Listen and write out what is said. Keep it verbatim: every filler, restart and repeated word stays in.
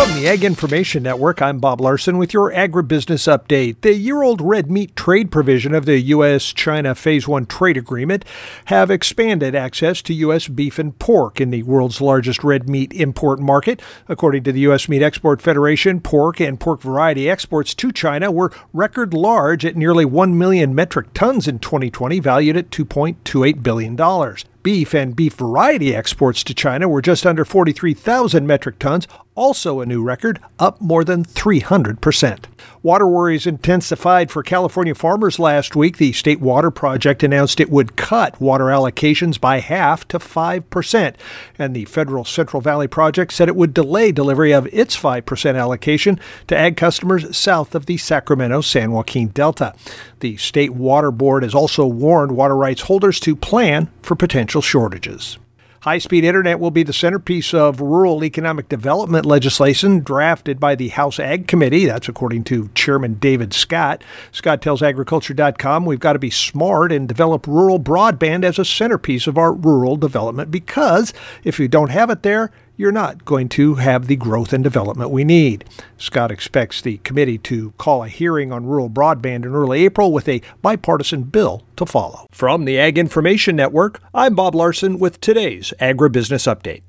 From the Ag Information Network, I'm Bob Larson with your agribusiness update. The year-old red meat trade provision of the U S China Phase one trade agreement have expanded access to U S beef and pork in the world's largest red meat import market. According to the U S Meat Export Federation, pork and pork variety exports to China were record large at nearly one million metric tons in twenty twenty, valued at two point two eight billion dollars. Beef and beef variety exports to China were just under forty-three thousand metric tons, also a new record, up more than three hundred percent. Water worries intensified for California farmers last week. The State Water Project announced it would cut water allocations by half to five percent. And the federal Central Valley Project said it would delay delivery of its five percent allocation to ag customers south of the Sacramento-San Joaquin Delta. The State Water Board has also warned water rights holders to plan for potential shortages. High-speed internet will be the centerpiece of rural economic development legislation drafted by the House Ag Committee. That's according to Chairman David Scott. Scott tells agriculture dot com we've got to be smart and develop rural broadband as a centerpiece of our rural development, because if you don't have it there, you're not going to have the growth and development we need. Scott expects the committee to call a hearing on rural broadband in early April with a bipartisan bill to follow. From the Ag Information Network, I'm Bob Larson with today's Agribusiness Update.